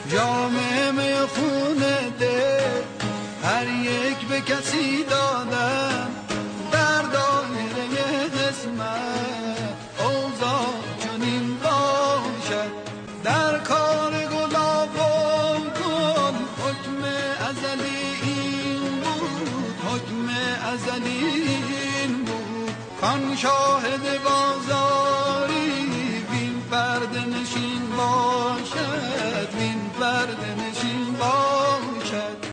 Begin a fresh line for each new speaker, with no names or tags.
جام میخونه ده هر یک به کسی دادن در دایره قسمت اوضاع چنین باشد در کار گلاب و گل حکم ازلی این بود کان شاهد